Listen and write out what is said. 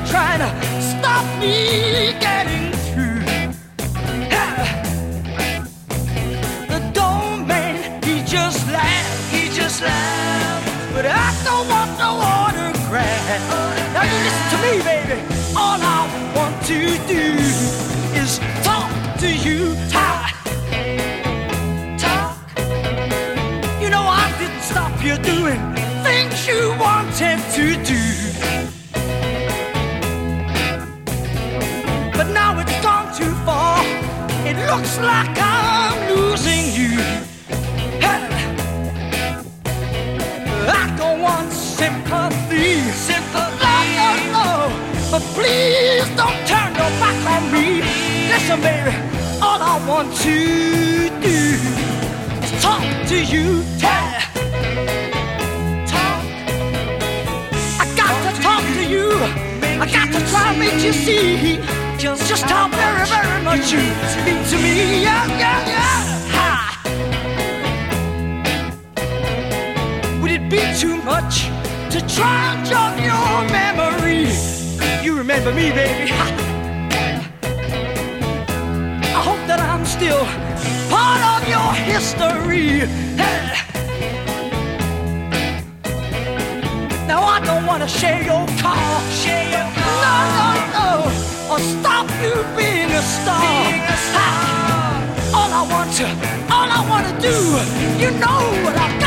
trying to stop me getting through. The doorman, he just laughed, but I don't want no autograph. Now you listen to me, baby. All I want to do is talk to you. Talk. You know I didn't stop you doing things you wanted to do. But now it's gone too far. It looks like I'm losing you. I don't want sympathy. No. But please don't turn your back on me. Listen, baby, all I want to do is talk to you. Talk. I got to talk to you. I got to try and make you see just how very, very much you mean to me. Yeah. Ha. Would it be too much to try and jog your memory? You remember me, baby. Ha. I hope that I'm still part of your history. Now I don't want to share your car. No, or stop you being a star. All I want to do, you know what I